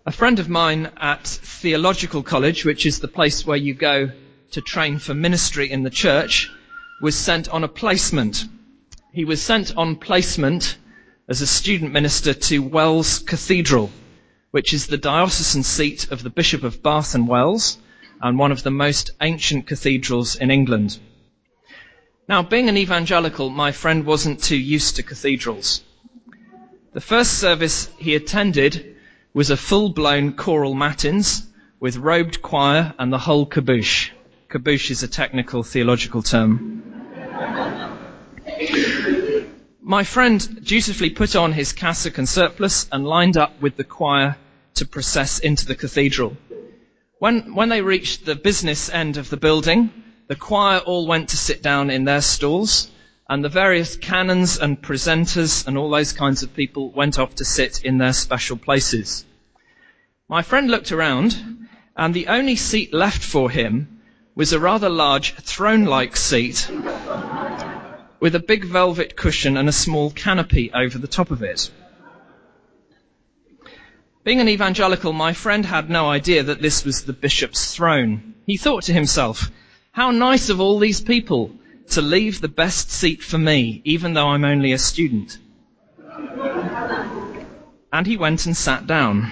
A friend of mine at theological college, which is the place where you go to train for ministry in the church, was sent on a placement. He was sent on placement as a student minister to Wells Cathedral, which is the diocesan seat of the Bishop of Bath and Wells and one of the most ancient cathedrals in England. Now, being an evangelical, my friend wasn't too used to cathedrals. The first service he attended was a full-blown choral matins with robed choir and the whole caboose. Caboose is a technical theological term. My friend dutifully put on his cassock and surplice and lined up with the choir to process into the cathedral. When they reached the business end of the building, the choir all went to sit down in their stalls, and the various canons and presenters and all those kinds of people went off to sit in their special places. My friend looked around, and the only seat left for him was a rather large throne-like seat with a big velvet cushion and a small canopy over the top of it. Being an evangelical, my friend had no idea that this was the bishop's throne. He thought to himself, how nice of all these people to leave the best seat for me, even though I'm only a student. And he went and sat down.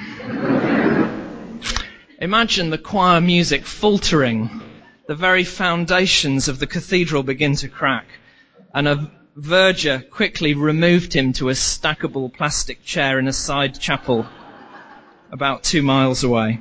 Imagine the choir music faltering. The very foundations of the cathedral begin to crack, and a verger quickly removed him to a stackable plastic chair in a side chapel about 2 miles away.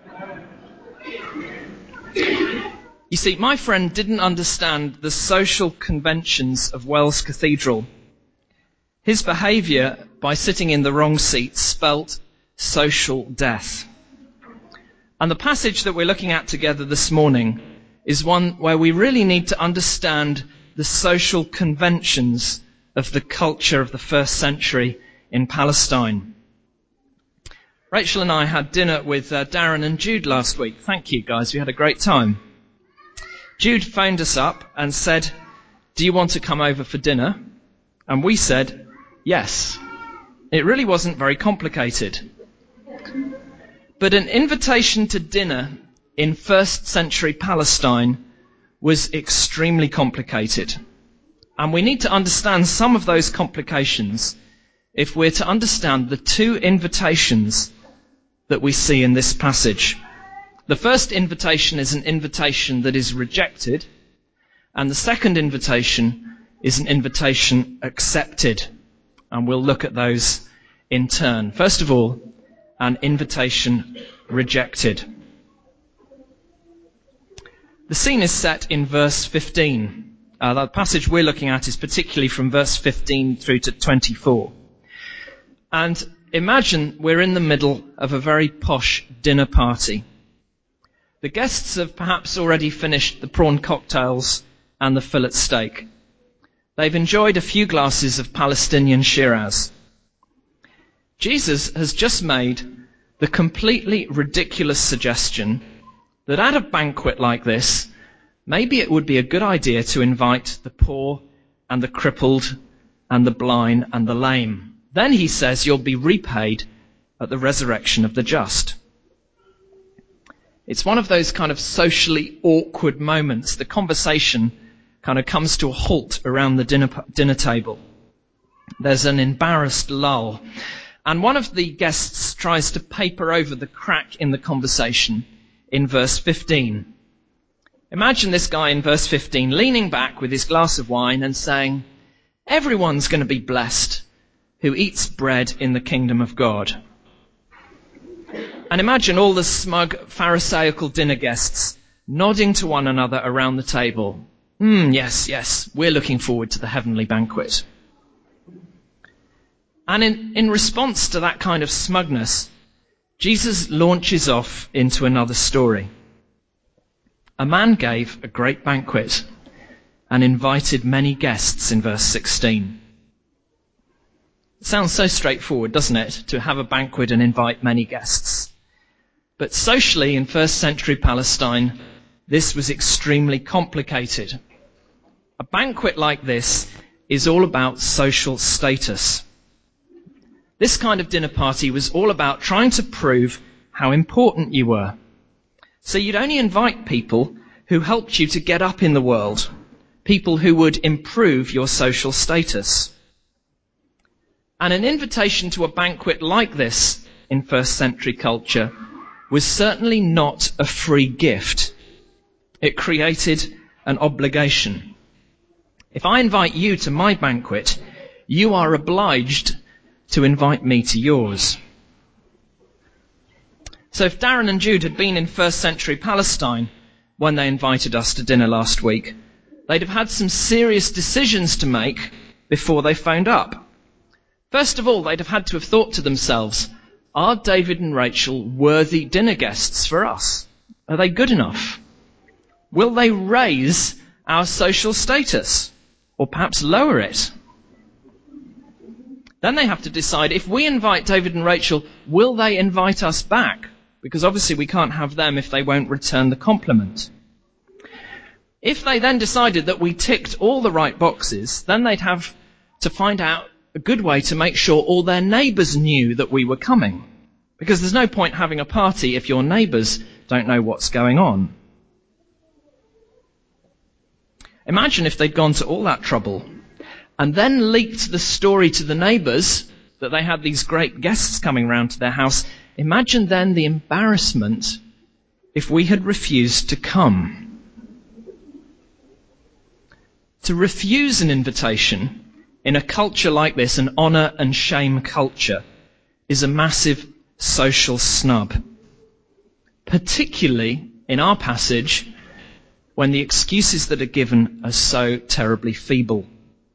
You see, my friend didn't understand the social conventions of Wells Cathedral. His behaviour by sitting in the wrong seat spelt social death. And the passage that we're looking at together this morning is one where we really need to understand the social conventions of the culture of the first century in Palestine. Rachel and I had dinner with Darren and Jude last week. Thank you, guys. We had a great time. Jude phoned us up and said, do you want to come over for dinner? And we said, yes. It really wasn't very complicated. But an invitation to dinner in first century Palestine was extremely complicated. And we need to understand some of those complications if we're to understand the two invitations that we see in this passage. The first invitation is an invitation that is rejected, and the second invitation is an invitation accepted. And we'll look at those in turn. First of all, an invitation rejected. The scene is set in verse 15. The passage we're looking at is particularly from verse 15 through to 24. And imagine we're in the middle of a very posh dinner party. The guests have perhaps already finished the prawn cocktails and the fillet steak. They've enjoyed a few glasses of Palestinian Shiraz. Jesus has just made the completely ridiculous suggestion that at a banquet like this, maybe it would be a good idea to invite the poor and the crippled and the blind and the lame. Then he says you'll be repaid at the resurrection of the just. It's one of those kind of socially awkward moments. The conversation kind of comes to a halt around the dinner table. There's an embarrassed lull. And one of the guests tries to paper over the crack in the conversation in verse 15. Imagine this guy in verse 15 leaning back with his glass of wine and saying, everyone's going to be blessed who eats bread in the kingdom of God. And imagine all the smug Pharisaical dinner guests nodding to one another around the table. Yes, we're looking forward to the heavenly banquet. And in response to that kind of smugness, Jesus launches off into another story. A man gave a great banquet and invited many guests in verse 16. It sounds so straightforward, doesn't it, to have a banquet and invite many guests. But socially in first century Palestine, this was extremely complicated. A banquet like this is all about social status. This kind of dinner party was all about trying to prove how important you were. So you'd only invite people who helped you to get up in the world, people who would improve your social status. And an invitation to a banquet like this in first century culture was certainly not a free gift. It created an obligation. If I invite you to my banquet, you are obliged to invite me to yours. So if Darren and Jude had been in first century Palestine when they invited us to dinner last week, they'd have had some serious decisions to make before they phoned up. First of all, they'd have had to have thought to themselves, are David and Rachel worthy dinner guests for us? Are they good enough? Will they raise our social status or perhaps lower it? Then they have to decide, if we invite David and Rachel, will they invite us back? Because obviously we can't have them if they won't return the compliment. If they then decided that we ticked all the right boxes, then they'd have to find out a good way to make sure all their neighbours knew that we were coming. Because there's no point having a party if your neighbours don't know what's going on. Imagine if they'd gone to all that trouble and then leaked the story to the neighbours that they had these great guests coming round to their house. Imagine then the embarrassment if we had refused to come. To refuse an invitation in a culture like this, an honour and shame culture, is a massive social snub. Particularly in our passage, when the excuses that are given are so terribly feeble.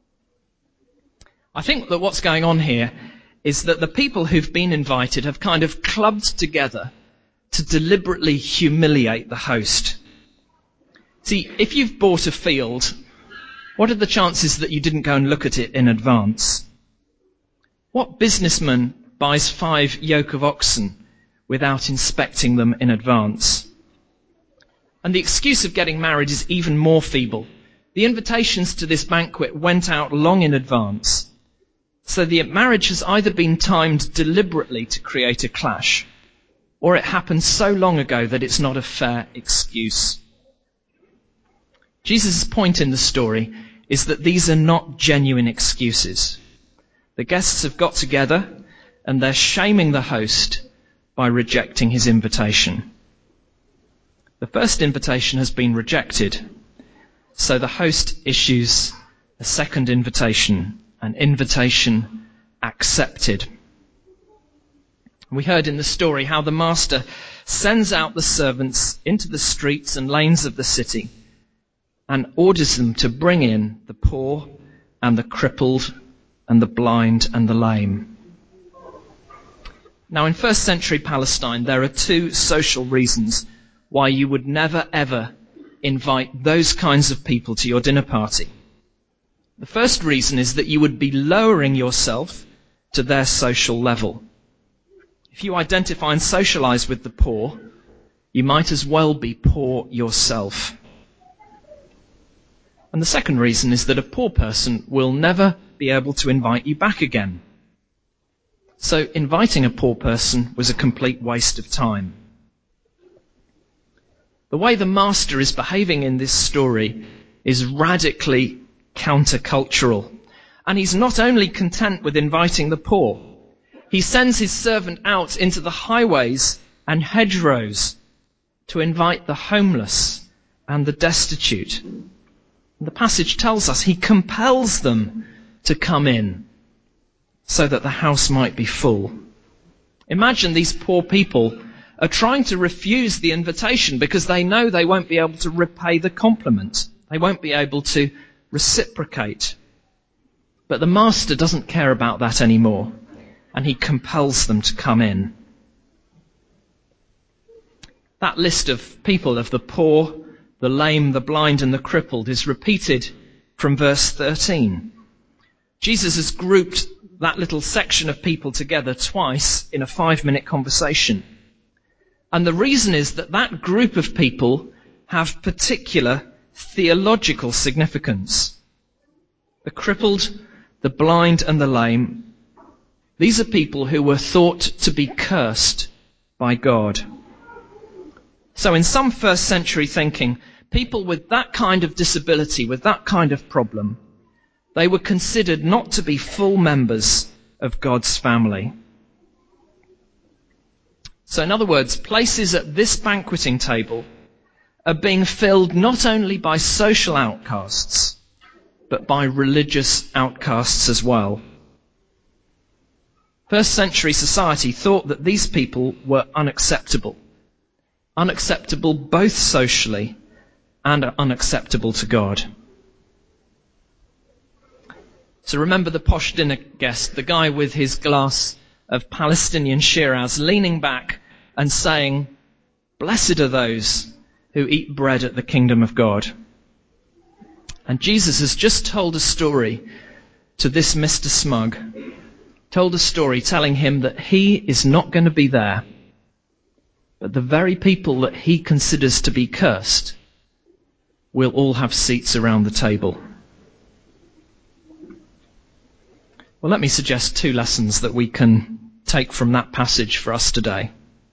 I think that what's going on here is that the people who've been invited have kind of clubbed together to deliberately humiliate the host. See, if you've bought a field, what are the chances that you didn't go and look at it in advance? What businessman buys 5 yoke of oxen without inspecting them in advance? And the excuse of getting married is even more feeble. The invitations to this banquet went out long in advance. So the marriage has either been timed deliberately to create a clash, or it happened so long ago that it's not a fair excuse. Jesus' point in the story is that these are not genuine excuses. The guests have got together and they're shaming the host by rejecting his invitation. The first invitation has been rejected, so the host issues a second invitation, an invitation accepted. We heard in the story how the master sends out the servants into the streets and lanes of the city and orders them to bring in the poor and the crippled and the blind and the lame. Now, in first century Palestine, there are 2 social reasons why you would never ever invite those kinds of people to your dinner party. The first reason is that you would be lowering yourself to their social level. If you identify and socialize with the poor, you might as well be poor yourself. And the second reason is that a poor person will never be able to invite you back again. So inviting a poor person was a complete waste of time. The way the master is behaving in this story is radically countercultural. And he's not only content with inviting the poor, he sends his servant out into the highways and hedgerows to invite the homeless and the destitute. The passage tells us he compels them to come in so that the house might be full. Imagine these poor people are trying to refuse the invitation because they know they won't be able to repay the compliment. They won't be able to reciprocate. But the master doesn't care about that anymore, and he compels them to come in. That list of people, of the poor, the lame, the blind and the crippled, is repeated from verse 13. Jesus has grouped that little section of people together twice in a 5-minute conversation. And the reason is that that group of people have particular theological significance. The crippled, the blind and the lame, these are people who were thought to be cursed by God. So in some first century thinking, people with that kind of disability, with that kind of problem, they were considered not to be full members of God's family. So in other words, places at this banqueting table are being filled not only by social outcasts, but by religious outcasts as well. First century society thought that these people were unacceptable. Unacceptable both socially and unacceptable to God. So remember the posh dinner guest, the guy with his glass of Palestinian Shiraz, leaning back and saying, "Blessed are those who eat bread at the kingdom of God." And Jesus has just told a story to this Mr. Smug, told a story telling him that he is not going to be there, but the very people that he considers to be cursed will all have seats around the table. Well, let me suggest two lessons that we can take from that passage for us today.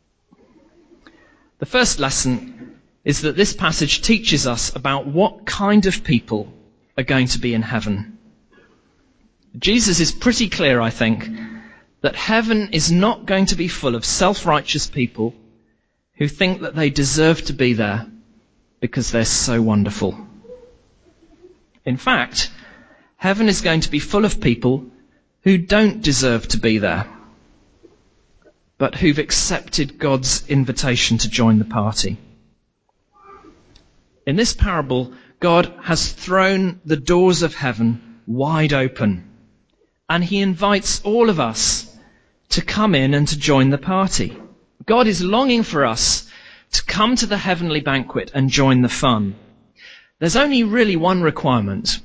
The first lesson is that this passage teaches us about what kind of people are going to be in heaven. Jesus is pretty clear, I think, that heaven is not going to be full of self-righteous people who think that they deserve to be there because they're so wonderful. In fact, heaven is going to be full of people who don't deserve to be there, but who've accepted God's invitation to join the party. In this parable, God has thrown the doors of heaven wide open, and he invites all of us to come in and to join the party. God is longing for us to come to the heavenly banquet and join the fun. There's only really one requirement.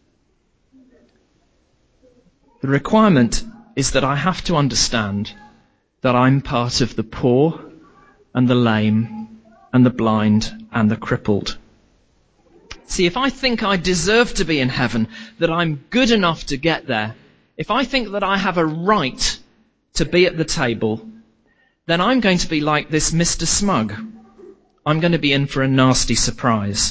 The requirement is that I have to understand that I'm part of the poor and the lame and the blind and the crippled. See, if I think I deserve to be in heaven, that I'm good enough to get there, if I think that I have a right to be at the table, then I'm going to be like this Mr. Smug. I'm going to be in for a nasty surprise.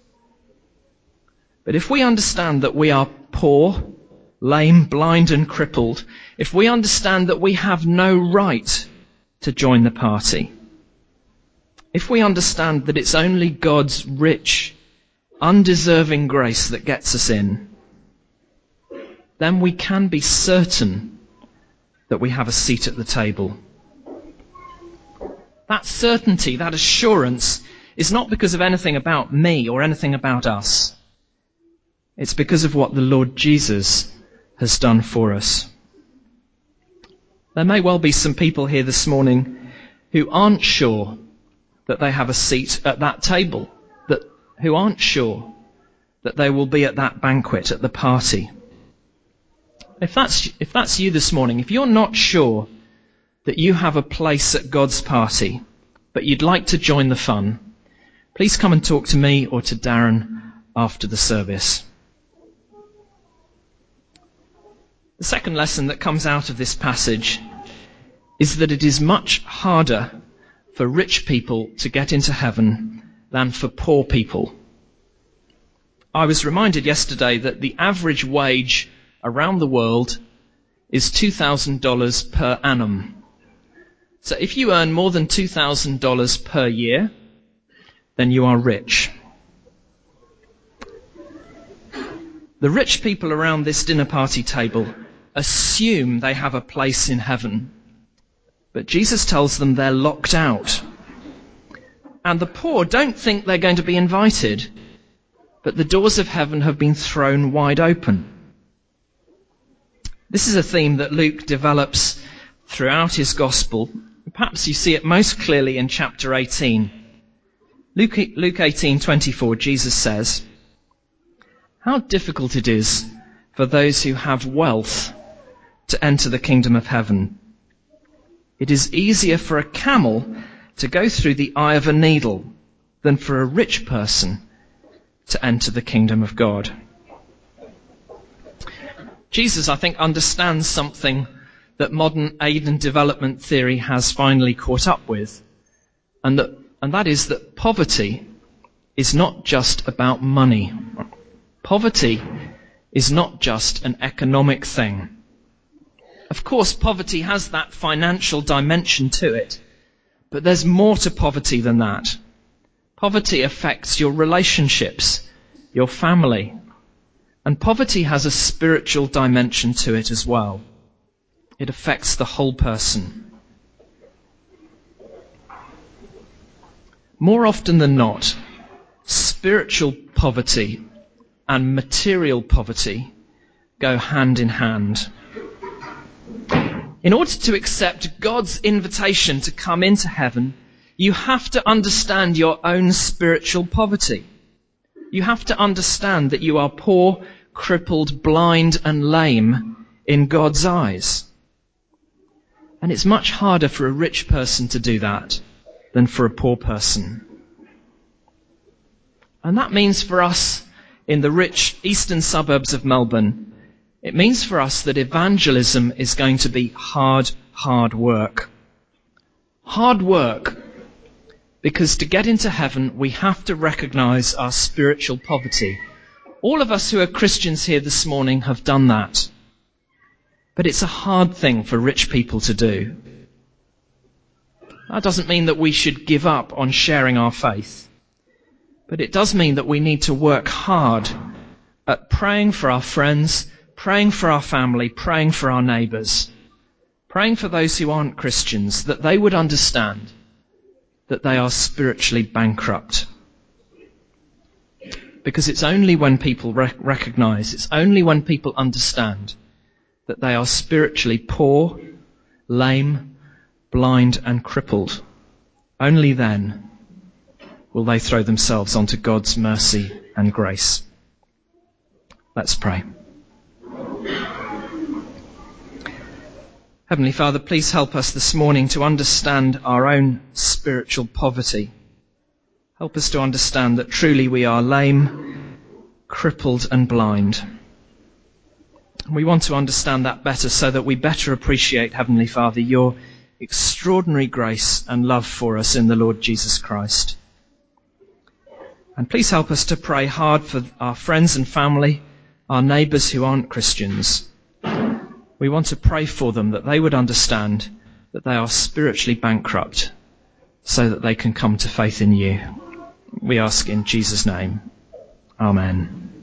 But if we understand that we are poor, lame, blind and crippled, if we understand that we have no right to join the party, if we understand that it's only God's rich, undeserving grace that gets us in, then we can be certain that we have a seat at the table. That certainty, that assurance, is not because of anything about me or anything about us. It's because of what the Lord Jesus has done for us. There may well be some people here this morning who aren't sure that they have a seat at that table, who aren't sure that they will be at that banquet, at the party. If that's you this morning, if you're not sure that you have a place at God's party, but you'd like to join the fun, please come and talk to me or to Darren after the service. The second lesson that comes out of this passage is that it is much harder for rich people to get into heaven than for poor people. I was reminded yesterday that the average wage around the world is $2,000 per annum. So if you earn more than $2,000 per year, then you are rich. The rich people around this dinner party table assume they have a place in heaven, but Jesus tells them they're locked out. And the poor don't think they're going to be invited, but the doors of heaven have been thrown wide open. This is a theme that Luke develops throughout his gospel. Perhaps you see it most clearly in chapter 18. Luke 18:24, Jesus says, "How difficult it is for those who have wealth to enter the kingdom of heaven. It is easier for a camel to go through the eye of a needle than for a rich person to enter the kingdom of God." Jesus, I think, understands something that modern aid and development theory has finally caught up with, and that is that poverty is not just about money. Poverty is not just an economic thing. Of course, poverty has that financial dimension to it, but there's more to poverty than that. Poverty affects your relationships, your family, and poverty has a spiritual dimension to it as well. It affects the whole person. More often than not, spiritual poverty and material poverty go hand in hand. In order to accept God's invitation to come into heaven, you have to understand your own spiritual poverty. You have to understand that you are poor, crippled, blind, and lame in God's eyes. And it's much harder for a rich person to do that than for a poor person. And that means for us in the rich eastern suburbs of Melbourne, it means for us that evangelism is going to be hard work. Hard work, because to get into heaven, we have to recognize our spiritual poverty. All of us who are Christians here this morning have done that. But it's a hard thing for rich people to do. That doesn't mean that we should give up on sharing our faith. But it does mean that we need to work hard at praying for our friends, praying for our family, praying for our neighbours, praying for those who aren't Christians, that they would understand that they are spiritually bankrupt. Because it's only when people recognise, it's only when people understand that they are spiritually poor, lame, blind and crippled, only then will they throw themselves onto God's mercy and grace. Let's pray. Heavenly Father, please help us this morning to understand our own spiritual poverty. Help us to understand that truly we are lame, crippled and blind. We want to understand that better so that we better appreciate, Heavenly Father, your extraordinary grace and love for us in the Lord Jesus Christ. And please help us to pray hard for our friends and family, our neighbours who aren't Christians. We want to pray for them that they would understand that they are spiritually bankrupt so that they can come to faith in you. We ask in Jesus' name. Amen.